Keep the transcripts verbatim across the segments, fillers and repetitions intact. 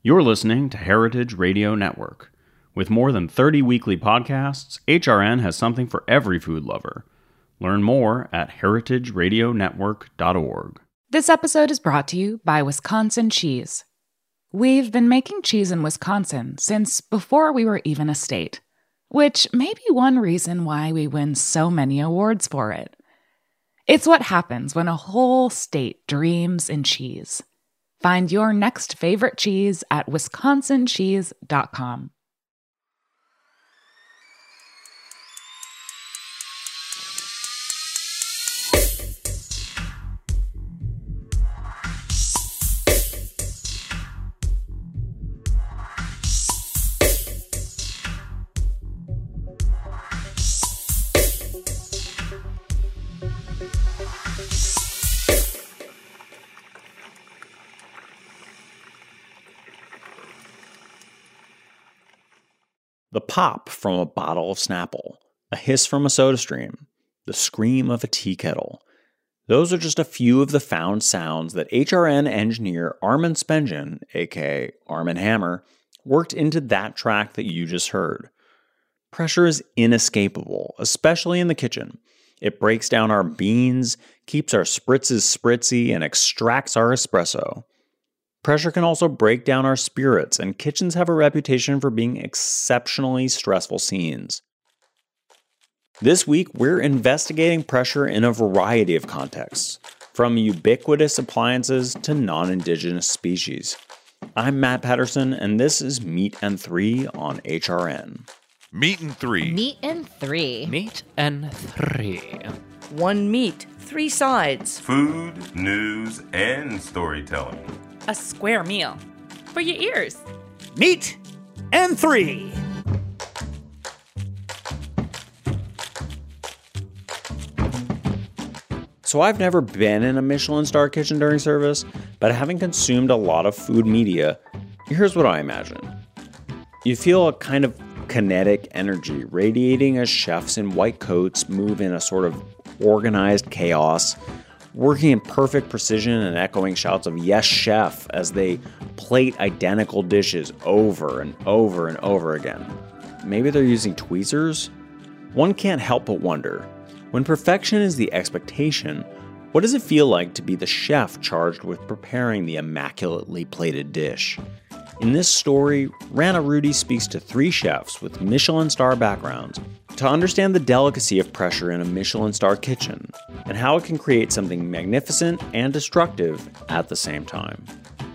You're listening to Heritage Radio Network. With more than thirty weekly podcasts, H R N has something for every food lover. Learn more at heritage radio network dot org. This episode is brought to you by Wisconsin Cheese. We've been making cheese in Wisconsin since before we were even a state, which may be one reason why we win so many awards for it. It's what happens when a whole state dreams in cheese. Find your next favorite cheese at wisconsin cheese dot com. The pop from a bottle of Snapple, a hiss from a soda stream, the scream of a tea kettle. Those are just a few of the found sounds that H R N engineer Armin Spengen, aka Armin Hammer, worked into that track that you just heard. Pressure is inescapable, especially in the kitchen. It breaks down our beans, keeps our spritzes spritzy, and extracts our espresso. Pressure can also break down our spirits, and kitchens have a reputation for being exceptionally stressful scenes. This week, we're investigating pressure in a variety of contexts, from ubiquitous appliances to non-indigenous species. I'm Matt Patterson, and this is Meat and Three on H R N. Meat and Three. Meat and Three. Meat and Three. One meat, three sides. Food, news, and storytelling. A square meal. For your ears. Meat and Three. So I've never been in a Michelin star kitchen during service, but having consumed a lot of food media, here's what I imagine. You feel a kind of kinetic energy radiating as chefs in white coats move in a sort of organized chaos, working in perfect precision and echoing shouts of "Yes, chef" as they plate identical dishes over and over and over again. Maybe they're using tweezers? One can't help but wonder, when perfection is the expectation, what does it feel like to be the chef charged with preparing the immaculately plated dish? In this story, Rana Rudy speaks to three chefs with Michelin star backgrounds to understand the delicacy of pressure in a Michelin star kitchen and how it can create something magnificent and destructive at the same time.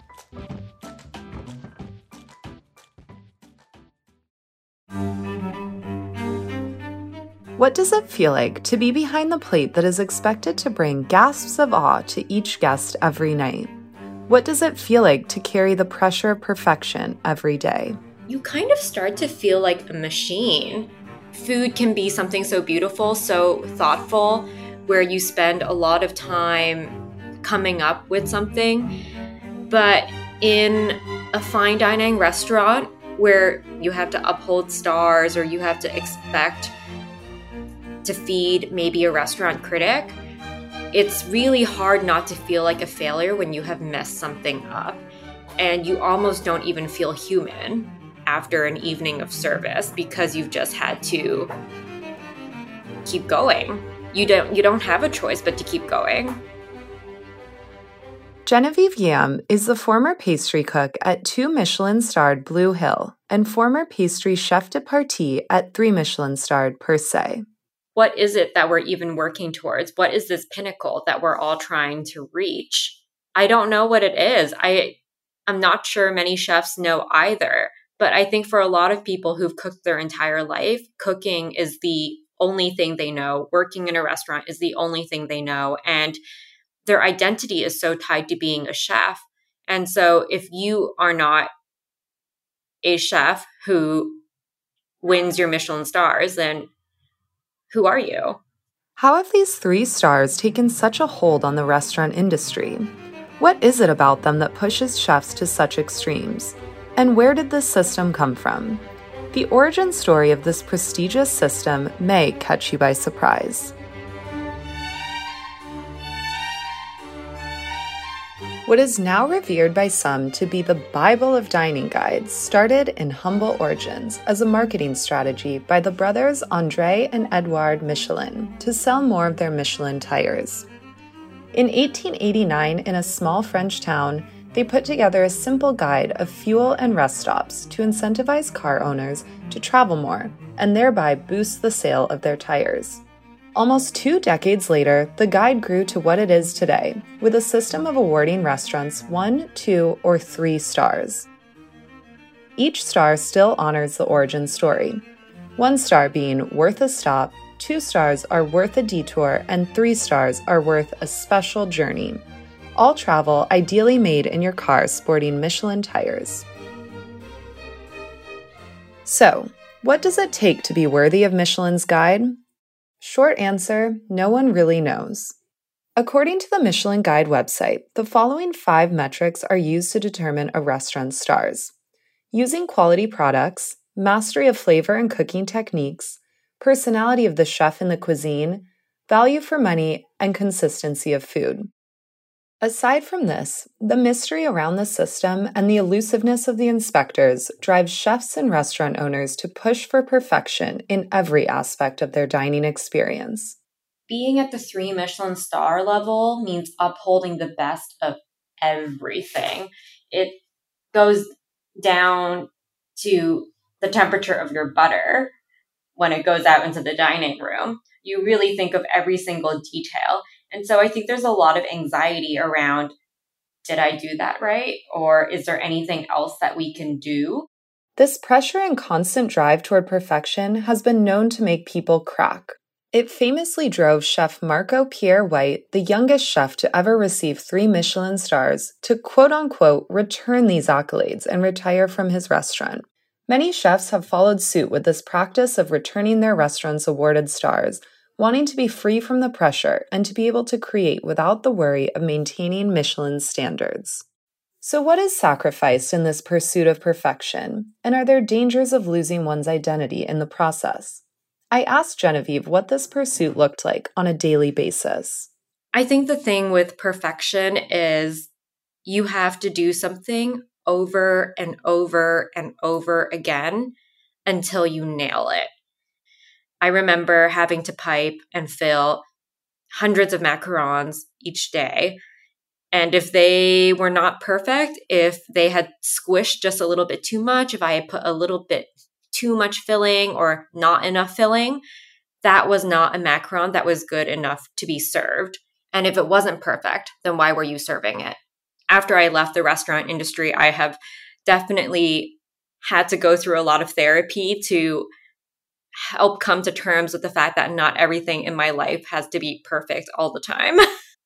What does it feel like to be behind the plate that is expected to bring gasps of awe to each guest every night? What does it feel like to carry the pressure of perfection every day? You kind of start to feel like a machine. Food can be something so beautiful, so thoughtful, where you spend a lot of time coming up with something. But in a fine dining restaurant where you have to uphold stars or you have to expect to feed maybe a restaurant critic, it's really hard not to feel like a failure when you have messed something up, and you almost don't even feel human after an evening of service because you've just had to keep going. You don't you don't have a choice but to keep going. Genevieve Yam is the former pastry cook at two Michelin-starred Blue Hill and former pastry chef de partie at three Michelin-starred Per Se. What is it that we're even working towards? What is this pinnacle that we're all trying to reach? I don't know what it is. I, I'm not sure many chefs know either. But I think for a lot of people who've cooked their entire life, cooking is the only thing they know. Working in a restaurant is the only thing they know. And their identity is so tied to being a chef. And so if you are not a chef who wins your Michelin stars, then who are you? How have these three stars taken such a hold on the restaurant industry? What is it about them that pushes chefs to such extremes? And where did this system come from? The origin story of this prestigious system may catch you by surprise. What is now revered by some to be the Bible of dining guides started in humble origins as a marketing strategy by the brothers André and Edouard Michelin to sell more of their Michelin tires. In eighteen eighty-nine, in a small French town, they put together a simple guide of fuel and rest stops to incentivize car owners to travel more and thereby boost the sale of their tires. Almost two decades later, the guide grew to what it is today, with a system of awarding restaurants one, two, or three stars. Each star still honors the origin story, one star being worth a stop, two stars are worth a detour, and three stars are worth a special journey. All travel ideally made in your car sporting Michelin tires. So, what does it take to be worthy of Michelin's guide? Short answer, no one really knows. According to the Michelin Guide website, the following five metrics are used to determine a restaurant's stars: using quality products, mastery of flavor and cooking techniques, personality of the chef in the cuisine, value for money, and consistency of food. Aside from this, the mystery around the system and the elusiveness of the inspectors drives chefs and restaurant owners to push for perfection in every aspect of their dining experience. Being at the three Michelin star level means upholding the best of everything. It goes down to the temperature of your butter when it goes out into the dining room. You really think of every single detail. And so I think there's a lot of anxiety around, did I do that right? Or is there anything else that we can do? This pressure and constant drive toward perfection has been known to make people crack. It famously drove Chef Marco Pierre White, the youngest chef to ever receive three Michelin stars, to quote-unquote return these accolades and retire from his restaurant. Many chefs have followed suit with this practice of returning their restaurants' awarded stars, wanting to be free from the pressure and to be able to create without the worry of maintaining Michelin's standards. So what is sacrificed in this pursuit of perfection, and are there dangers of losing one's identity in the process? I asked Genevieve what this pursuit looked like on a daily basis. I think the thing with perfection is you have to do something over and over and over again until you nail it. I remember having to pipe and fill hundreds of macarons each day. And if they were not perfect, if they had squished just a little bit too much, if I had put a little bit too much filling or not enough filling, that was not a macaron that was good enough to be served. And if it wasn't perfect, then why were you serving it? After I left the restaurant industry, I have definitely had to go through a lot of therapy to help come to terms with the fact that not everything in my life has to be perfect all the time.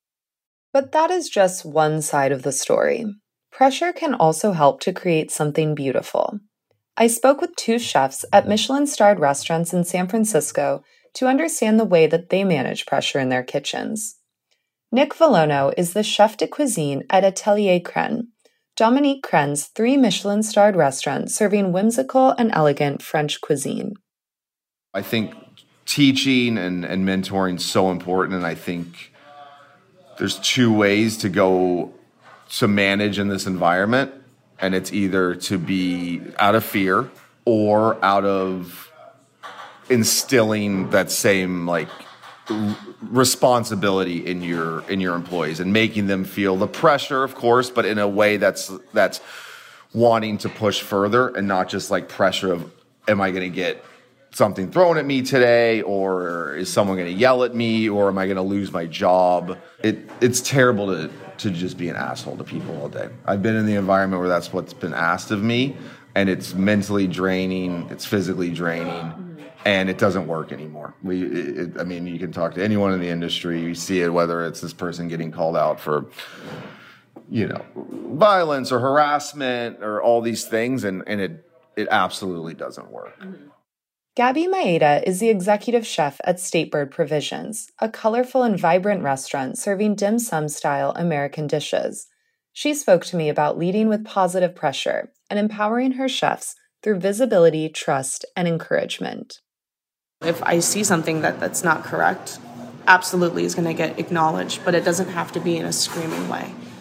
But that is just one side of the story. Pressure can also help to create something beautiful. I spoke with two chefs at Michelin-starred restaurants in San Francisco to understand the way that they manage pressure in their kitchens. Nick Valono is the chef de cuisine at Atelier Crenn, Dominique Crenn's three Michelin-starred restaurant serving whimsical and elegant French cuisine. I think teaching and, and mentoring is so important, and I think there's two ways to go to manage in this environment, and it's either to be out of fear or out of instilling that same like r- responsibility in your in your employees and making them feel the pressure, of course, but in a way that's that's wanting to push further and not just like pressure of, am I going to get something thrown at me today, or is someone going to yell at me, or am I going to lose my job? It it's terrible to to just be an asshole to people all day. I've been in the environment where that's what's been asked of me, and it's mentally draining, it's physically draining, and it doesn't work anymore. We, it, I mean, you can talk to anyone in the industry, you see it, whether it's this person getting called out for, you know, violence or harassment or all these things, and, and it it absolutely doesn't work. Mm-hmm. Gabby Maeda is the executive chef at Statebird Provisions, a colorful and vibrant restaurant serving dim sum-style American dishes. She spoke to me about leading with positive pressure and empowering her chefs through visibility, trust, and encouragement. If I see something that, that's not correct, absolutely is going to get acknowledged, but it doesn't have to be in a screaming way.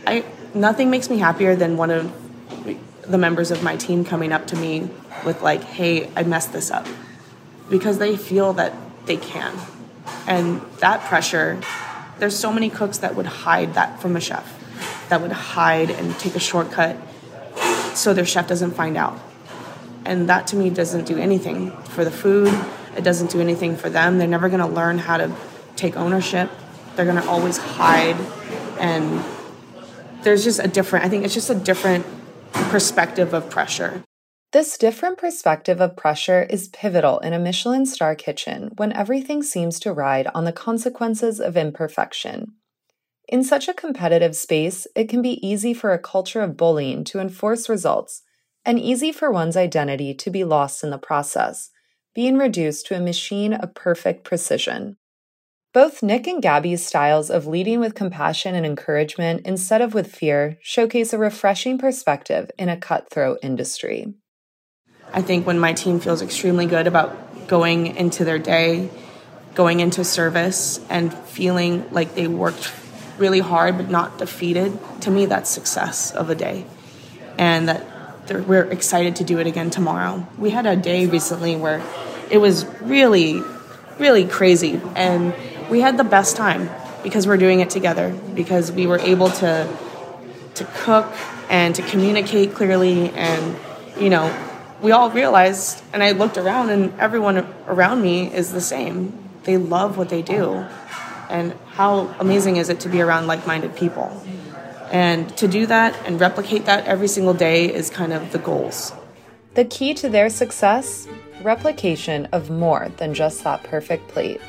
I nothing makes me happier than one of the members of my team coming up to me with like, hey, I messed this up. Because they feel that they can. And that pressure, there's so many cooks that would hide that from a chef, that would hide and take a shortcut so their chef doesn't find out. And that to me doesn't do anything for the food. It doesn't do anything for them. They're never gonna learn how to take ownership. They're gonna always hide. And there's just a different, I think it's just a different perspective of pressure. This different perspective of pressure is pivotal in a Michelin star kitchen when everything seems to ride on the consequences of imperfection. In such a competitive space, it can be easy for a culture of bullying to enforce results and easy for one's identity to be lost in the process, being reduced to a machine of perfect precision. Both Nick and Gabby's styles of leading with compassion and encouragement instead of with fear showcase a refreshing perspective in a cutthroat industry. I think when my team feels extremely good about going into their day, going into service, and feeling like they worked really hard but not defeated, to me that's success of a day. And that we're excited to do it again tomorrow. We had a day recently where it was really, really crazy. And we had the best time because we're doing it together, because we were able to, to cook and to communicate clearly. And, you know, we all realized, and I looked around and everyone around me is the same. They love what they do. And how amazing is it to be around like-minded people? And to do that and replicate that every single day is kind of the goals. The key to their success? Replication of more than just that perfect plate.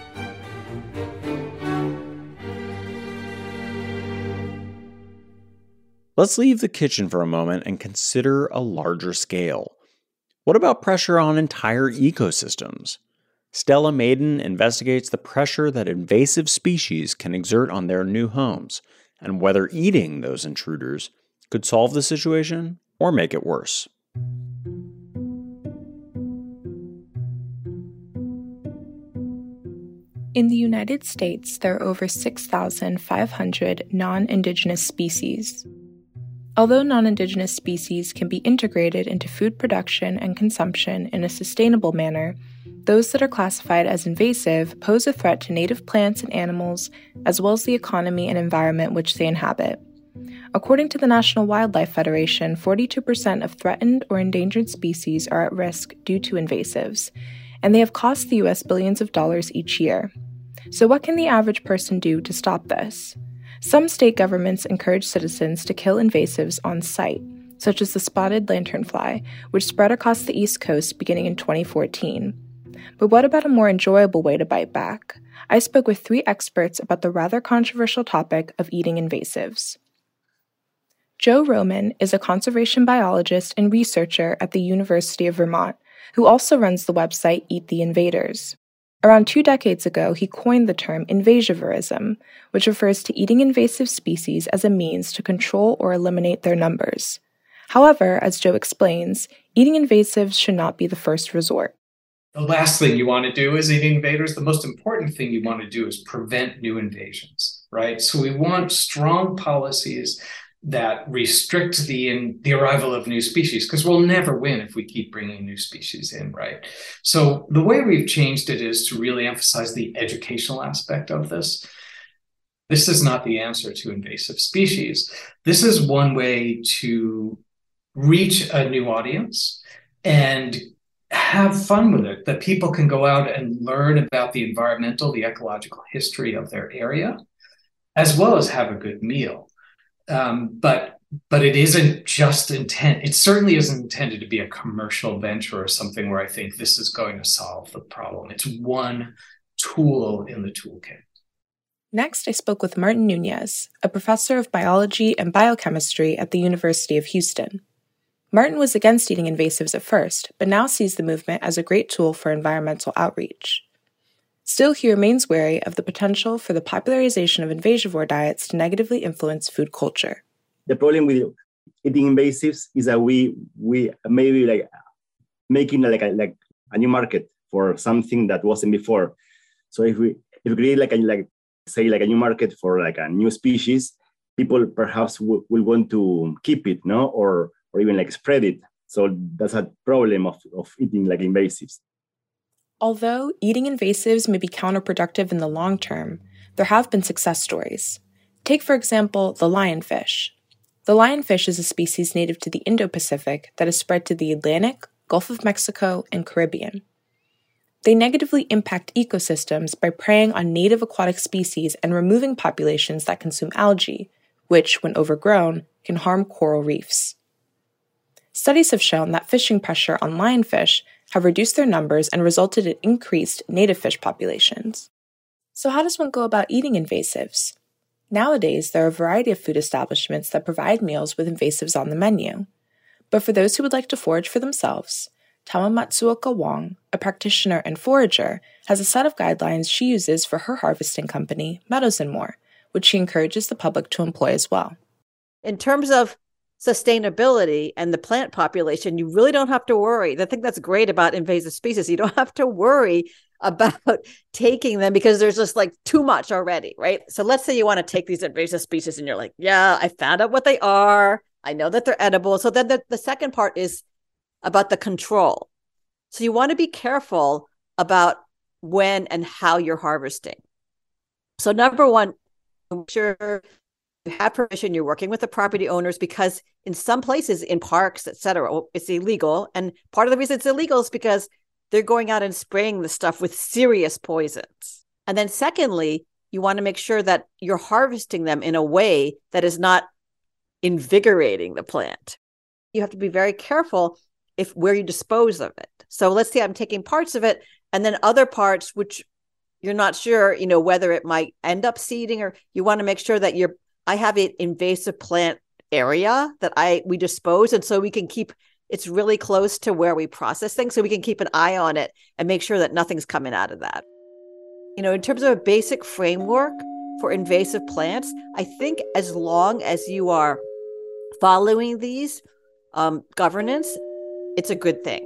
Let's leave the kitchen for a moment and consider a larger scale. What about pressure on entire ecosystems? Stella Maiden investigates the pressure that invasive species can exert on their new homes, and whether eating those intruders could solve the situation or make it worse. In the United States, there are over six thousand five hundred non-indigenous species. Although non-indigenous species can be integrated into food production and consumption in a sustainable manner, those that are classified as invasive pose a threat to native plants and animals, as well as the economy and environment which they inhabit. According to the National Wildlife Federation, forty-two percent of threatened or endangered species are at risk due to invasives, and they have cost the U S billions of dollars each year. So what can the average person do to stop this? Some state governments encourage citizens to kill invasives on site, such as the spotted lanternfly, which spread across the East Coast beginning in twenty fourteen. But what about a more enjoyable way to bite back? I spoke with three experts about the rather controversial topic of eating invasives. Joe Roman is a conservation biologist and researcher at the University of Vermont, who also runs the website Eat the Invaders. Around two decades ago, he coined the term invasivorism, which refers to eating invasive species as a means to control or eliminate their numbers. However, as Joe explains, eating invasives should not be the first resort. The last thing you want to do is eating invaders. The most important thing you want to do is prevent new invasions, right? So we want strong policies that restrict the in, the arrival of new species, because we'll never win if we keep bringing new species in, right? So the way we've changed it is to really emphasize the educational aspect of this. This is not the answer to invasive species. This is one way to reach a new audience and have fun with it, that people can go out and learn about the environmental, the ecological history of their area, as well as have a good meal. Um, but but it isn't just intent. It certainly isn't intended to be a commercial venture or something where I think this is going to solve the problem. It's one tool in the toolkit. Next, I spoke with Martin Nunez, a professor of biology and biochemistry at the University of Houston. Martin was against eating invasives at first, but now sees the movement as a great tool for environmental outreach. Still, he remains wary of the potential for the popularization of invasivore diets to negatively influence food culture. The problem with eating invasives is that we we maybe like making like a, like a new market for something that wasn't before. So if we if we create like a like say like a new market for like a new species, people perhaps w- will want to keep it, no, or or even like spread it. So that's a problem of, of eating like invasives. Although eating invasives may be counterproductive in the long term, there have been success stories. Take, for example, the lionfish. The lionfish is a species native to the Indo-Pacific that has spread to the Atlantic, Gulf of Mexico, and Caribbean. They negatively impact ecosystems by preying on native aquatic species and removing populations that consume algae, which, when overgrown, can harm coral reefs. Studies have shown that fishing pressure on lionfish have reduced their numbers and resulted in increased native fish populations. So how does one go about eating invasives? Nowadays, there are a variety of food establishments that provide meals with invasives on the menu. But for those who would like to forage for themselves, Tama Matsuoka Wong, a practitioner and forager, has a set of guidelines she uses for her harvesting company, Meadows and More, which she encourages the public to employ as well. In terms of sustainability and the plant population, you really don't have to worry. The thing that's great about invasive species, you don't have to worry about taking them because there's just like too much already, right? So let's say you want to take these invasive species and you're like, yeah, I found out what they are. I know that they're edible. So then the, the second part is about the control. So you want to be careful about when and how you're harvesting. So number one, make sure you have permission, you're working with the property owners, because in some places, in parks, et cetera, it's illegal. And part of the reason it's illegal is because they're going out and spraying the stuff with serious poisons. And then secondly, you want to make sure that you're harvesting them in a way that is not invigorating the plant. You have to be very careful if where you dispose of it. So let's say I'm taking parts of it and then other parts, which you're not sure, you know, whether it might end up seeding, or you want to make sure that you're, I have an invasive plant area that I, we dispose. And so we can keep, it's really close to where we process things. So we can keep an eye on it and make sure that nothing's coming out of that. You know, in terms of a basic framework for invasive plants, I think as long as you are following these um, governance, it's a good thing.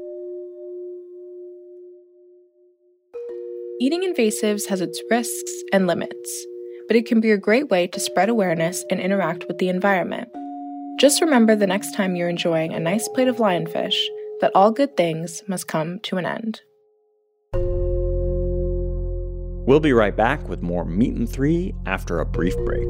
Eating invasives has its risks and limits, but it can be a great way to spread awareness and interact with the environment. Just remember the next time you're enjoying a nice plate of lionfish that all good things must come to an end. We'll be right back with more Meat and Three after a brief break.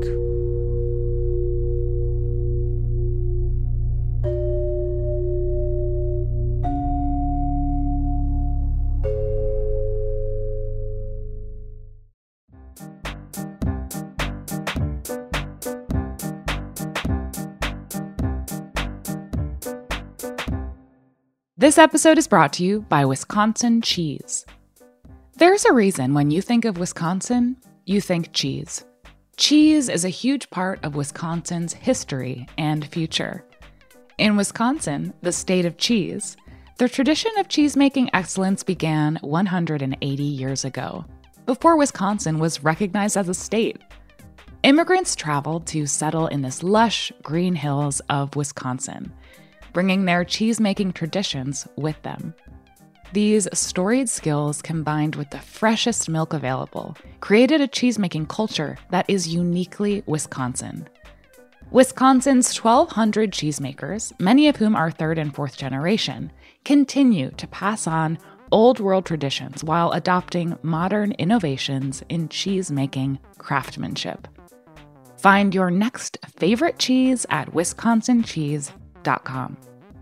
This episode is brought to you by Wisconsin Cheese. There's a reason when you think of Wisconsin, you think cheese. Cheese is a huge part of Wisconsin's history and future. In Wisconsin, the state of cheese, the tradition of cheese-making excellence began one hundred eighty years ago, before Wisconsin was recognized as a state. Immigrants traveled to settle in this lush green hills of Wisconsin, bringing their cheese-making traditions with them. These storied skills, combined with the freshest milk available, created a cheese-making culture that is uniquely Wisconsin. Wisconsin's twelve hundred cheesemakers, many of whom are third and fourth generation, continue to pass on old-world traditions while adopting modern innovations in cheese-making craftsmanship. Find your next favorite cheese at wisconsin cheese dot com.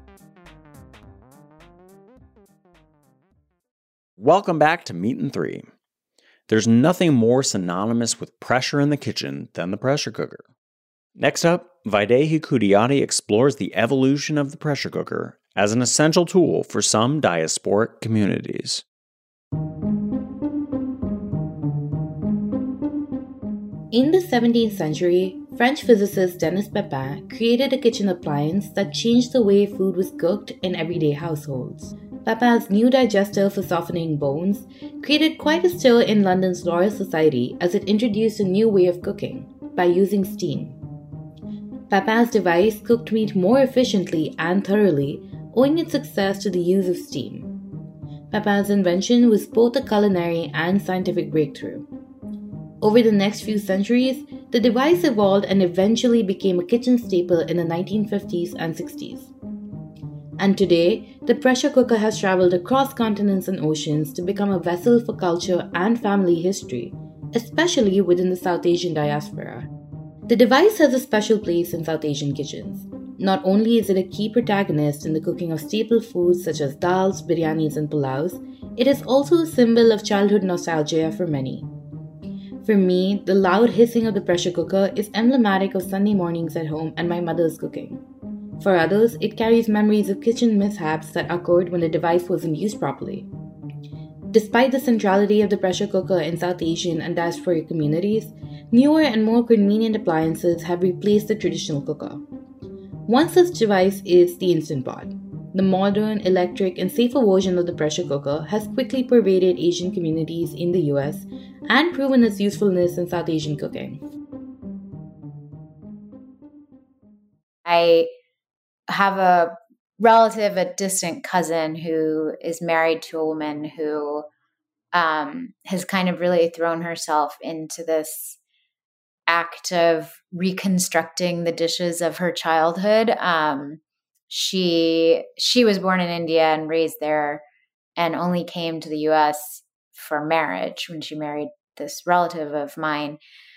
Welcome back to Meat and Three. There's nothing more synonymous with pressure in the kitchen than the pressure cooker. Next up, Vaidehi Kudiyati explores the evolution of the pressure cooker as an essential tool for some diasporic communities. In the seventeenth century, French physicist Denis Papin created a kitchen appliance that changed the way food was cooked in everyday households. Papin's new digester for softening bones created quite a stir in London's Royal Society as it introduced a new way of cooking, by using steam. Papin's device cooked meat more efficiently and thoroughly, owing its success to the use of steam. Papin's invention was both a culinary and scientific breakthrough. Over the next few centuries, The device evolved and eventually became a kitchen staple in the nineteen fifties and sixties. And today, the pressure cooker has traveled across continents and oceans to become a vessel for culture and family history, especially within the South Asian diaspora. The device has a special place in South Asian kitchens. Not only is it a key protagonist in the cooking of staple foods such as dals, biryanis, and pulaus, it is also a symbol of childhood nostalgia for many. For me, the loud hissing of the pressure cooker is emblematic of Sunday mornings at home and my mother's cooking. For others, it carries memories of kitchen mishaps that occurred when the device wasn't used properly. Despite the centrality of the pressure cooker in South Asian and diasporic communities, newer and more convenient appliances have replaced the traditional cooker. One such device is the Instant Pot. The modern, electric, and safer version of the pressure cooker has quickly pervaded Asian communities in the U S and proven its usefulness in South Asian cooking. I have a relative, a distant cousin who is married to a woman who um, has kind of really thrown herself into this act of reconstructing the dishes of her childhood. Um, she she was born in India and raised there, and only came to the U S for marriage when she married this relative of mine.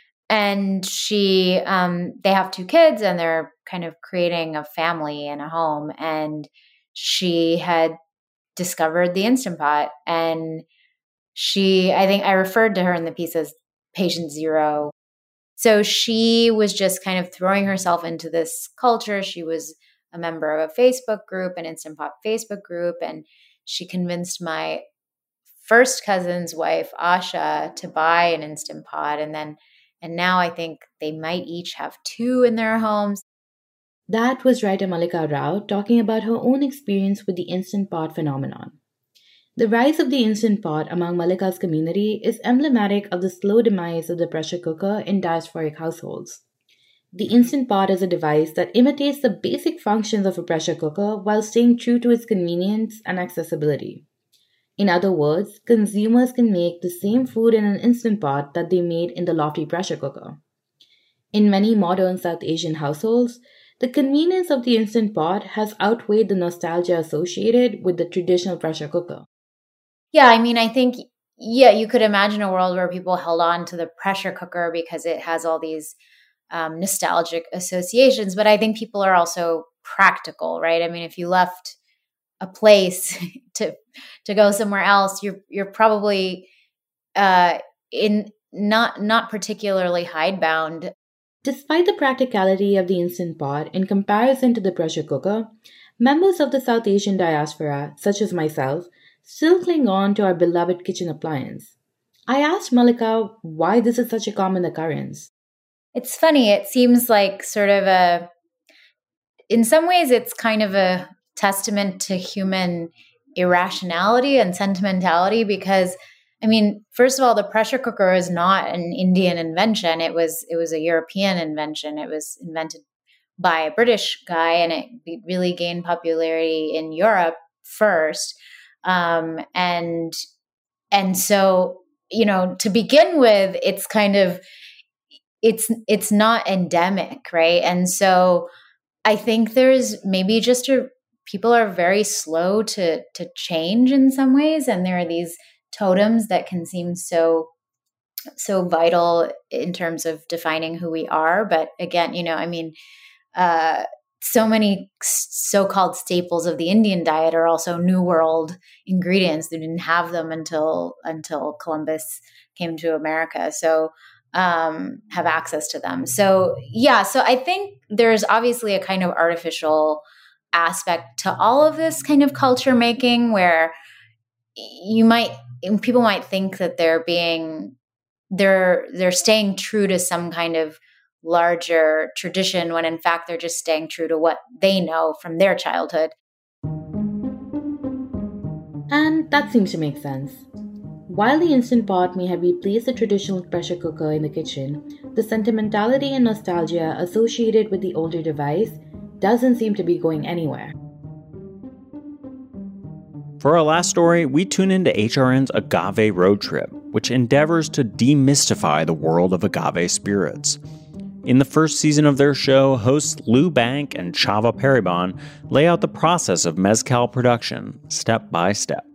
And she, um, they have two kids, and they're kind of creating a family and a home. And she had discovered the Instant Pot, and she, I think I referred to her in the piece as patient zero. So she was just kind of throwing herself into this culture. She was a member of a Facebook group, an Instant Pot Facebook group, and she convinced my first cousin's wife, Asha, to buy an Instant Pot. And then And now I think they might each have two in their homes. That was writer Mallika Rao talking about her own experience with the Instant Pot phenomenon. The rise of the Instant Pot among Mallika's community is emblematic of the slow demise of the pressure cooker in diasporic households. The Instant Pot is a device that imitates the basic functions of a pressure cooker while staying true to its convenience and accessibility. In other words, consumers can make the same food in an Instant Pot that they made in the lofty pressure cooker. In many modern South Asian households, the convenience of the Instant Pot has outweighed the nostalgia associated with the traditional pressure cooker. Yeah, I mean, I think, yeah, you could imagine a world where people held on to the pressure cooker because it has all these um, nostalgic associations. But I think people are also practical, right? I mean, if you left a place to to go somewhere else, you're you're probably uh, in not not particularly hidebound. Despite the practicality of the Instant Pot in comparison to the pressure cooker, members of the South Asian diaspora, such as myself, still cling on to our beloved kitchen appliance. I asked Mallika why this is such a common occurrence. It's funny. It seems like sort of a, in some ways, it's kind of a testament to human irrationality and sentimentality because, I mean, first of all, the pressure cooker is not an Indian invention. It was it was a European invention. It was invented by a British guy, and it really gained popularity in Europe first. Um, and and so, you know, to begin with, it's kind of it's it's not endemic, right? And so, I think there's maybe just a people are very slow to to change in some ways, and there are these totems that can seem so so vital in terms of defining who we are. But again, you know, I mean, uh, so many so-called staples of the Indian diet are also New World ingredients. They didn't have them until until Columbus came to America, so um, have access to them. So yeah, so I think there's obviously a kind of artificial aspect to all of this kind of culture making where you might people might think that they're being they're they're staying true to some kind of larger tradition when in fact they're just staying true to what they know from their childhood. And that seems to make sense. While the Instant Pot may have replaced the traditional pressure cooker in the kitchen, the sentimentality and nostalgia associated with the older device doesn't seem to be going anywhere. For our last story, we tune into H R N's Agave Road Trip, which endeavors to demystify the world of agave spirits. In the first season of their show, hosts Lou Bank and Chava Periban lay out the process of mezcal production, step by step.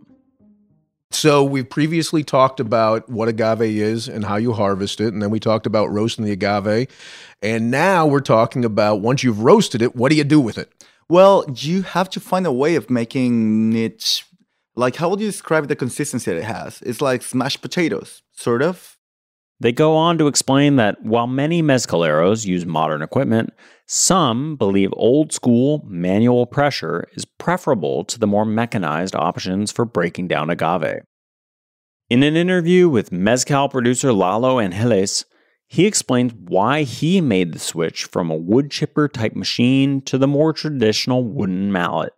So we previously talked about what agave is and how you harvest it, and then we talked about roasting the agave, and now we're talking about once you've roasted it, what do you do with it? Well, you have to find a way of making it, like, how would you describe the consistency that it has? It's like smashed potatoes, sort of. They go on to explain that while many mezcaleros use modern equipment, some believe old-school manual pressure is preferable to the more mechanized options for breaking down agave. In an interview with mezcal producer Lalo Angeles, he explains why he made the switch from a wood chipper type machine to the more traditional wooden mallet.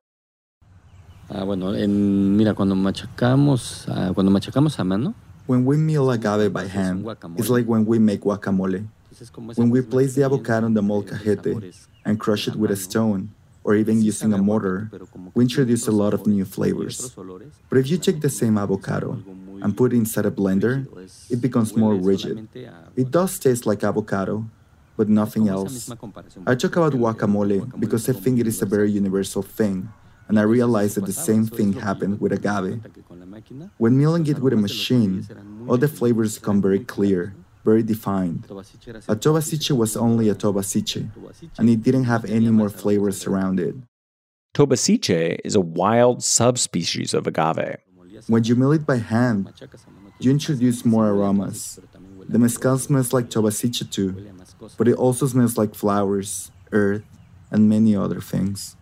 Ah, bueno, en, mira, cuando machacamos, uh, cuando machacamos a mano. When we mill agave by hand, it's like when we make guacamole. When we place the avocado on the molcajete and crush it with a stone, or even using a mortar, we introduce a lot of new flavors. But if you take the same avocado and put it inside a blender, it becomes more rigid. It does taste like avocado, but nothing else. I talk about guacamole because I think it is a very universal thing, and I realized that the same thing happened with agave. When milling it with a machine, all the flavors come very clear, very defined. A tobaciche was only a tobaciche, and it didn't have any more flavors around it. Tobaciche is a wild subspecies of agave. When you mill it by hand, you introduce more aromas. The mezcal smells like tobaciche too, but it also smells like flowers, earth, and many other things.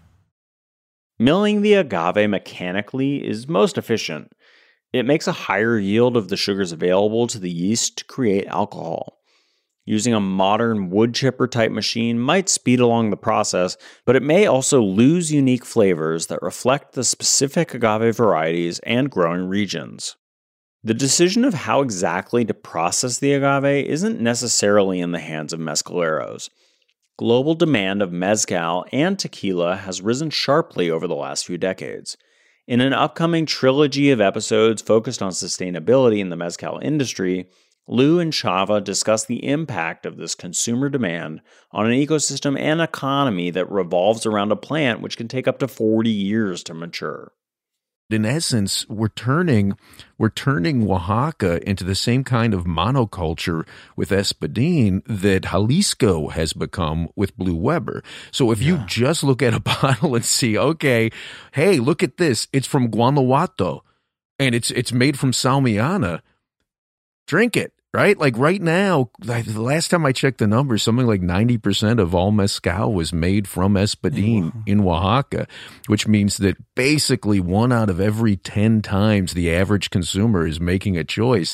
Milling the agave mechanically is most efficient. It makes a higher yield of the sugars available to the yeast to create alcohol. Using a modern wood chipper type machine might speed along the process, but it may also lose unique flavors that reflect the specific agave varieties and growing regions. The decision of how exactly to process the agave isn't necessarily in the hands of mezcaleros. Global demand of mezcal and tequila has risen sharply over the last few decades. In an upcoming trilogy of episodes focused on sustainability in the mezcal industry, Lou and Chava discuss the impact of this consumer demand on an ecosystem and economy that revolves around a plant which can take up to forty years to mature. In essence, we're turning we're turning Oaxaca into the same kind of monoculture with Espadín that Jalisco has become with Blue Weber. So if yeah. you just look at a bottle and see, okay, hey, look at this, it's from Guanajuato, and it's it's made from Salmiana, drink it. Right? Like right now, like the last time I checked the numbers, something like ninety percent of all mezcal was made from Espadín wow. in Oaxaca, which means that basically one out of every ten times the average consumer is making a choice.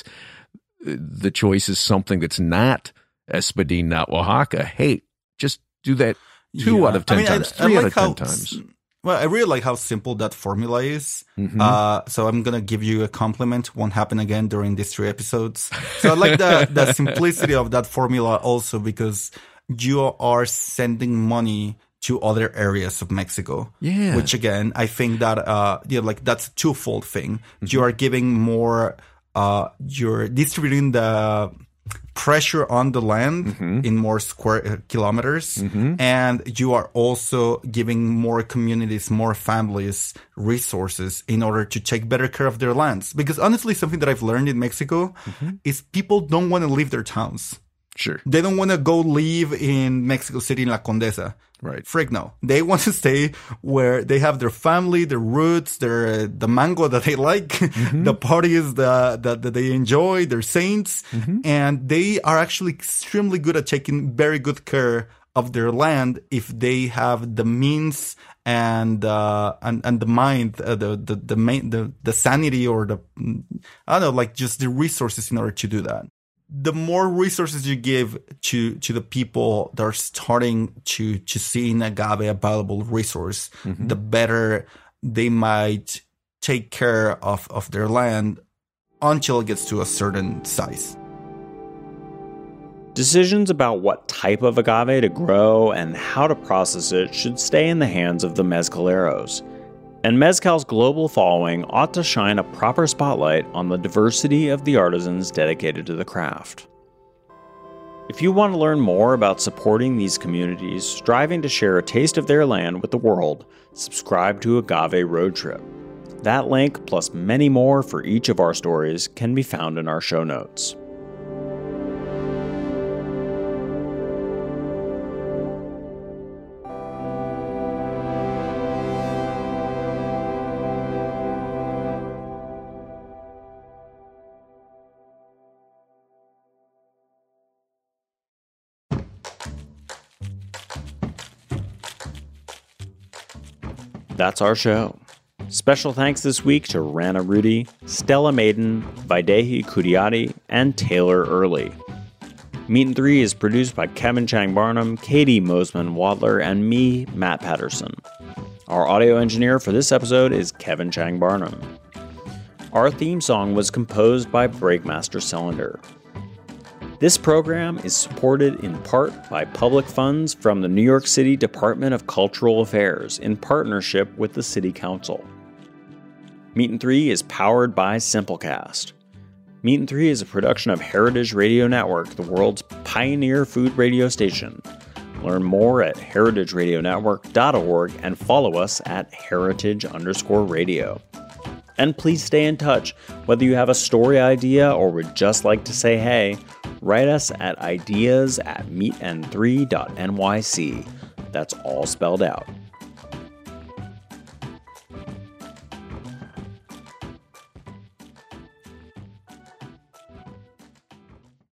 The choice is something that's not Espadín, not Oaxaca. Hey, just do that two yeah. out of ten I mean, times, I, three I like out of ten times. Well, I really like how simple that formula is. Mm-hmm. Uh, so I'm going to give you a compliment. Won't happen again during these three episodes. So I like the, the simplicity of that formula also because you are sending money to other areas of Mexico. Yeah. Which again, I think that, uh, you know, like that's a twofold thing. Mm-hmm. You are giving more, uh, you're distributing the pressure on the land mm-hmm. in more square kilometers. Mm-hmm. And you are also giving more communities, more families resources in order to take better care of their lands. Because honestly, something that I've learned in Mexico mm-hmm. is people don't want to leave their towns. Sure. They don't want to go live in Mexico City in La Condesa. Right. Frick no. They want to stay where they have their family, their roots, their the mango that they like, mm-hmm. the parties that, that, that they enjoy, their saints. Mm-hmm. And they are actually extremely good at taking very good care of their land if they have the means and uh and, and the mind, uh, the the the main the, the sanity or the I don't know, like just the resources in order to do that. The more resources you give to, to the people that are starting to, to see an agave a valuable resource, mm-hmm. the better they might take care of, of their land until it gets to a certain size. Decisions about what type of agave to grow and how to process it should stay in the hands of the mezcaleros. And mezcal's global following ought to shine a proper spotlight on the diversity of the artisans dedicated to the craft. If you want to learn more about supporting these communities striving to share a taste of their land with the world, subscribe to Agave Road Trip. That link, plus many more for each of our stories, can be found in our show notes. That's our show. Special thanks this week to Rana Rudy, Stella Maiden, Vaidehi Kudiati, and Taylor Early. Meat and Three is produced by Kevin Chang Barnum, Katie Mosman Wadler, and me, Matt Patterson. Our audio engineer for this episode is Kevin Chang Barnum. Our theme song was composed by Breakmaster Cylinder. This program is supported in part by public funds from the New York City Department of Cultural Affairs in partnership with the City Council. Meat and Three is powered by Simplecast. Meat and Three is a production of Heritage Radio Network, the world's pioneer food radio station. Learn more at heritage radio network dot org and follow us at heritage underscore radio. And please stay in touch. Whether you have a story idea or would just like to say hey, write us at ideas at meat and three dot n y c. That's all spelled out.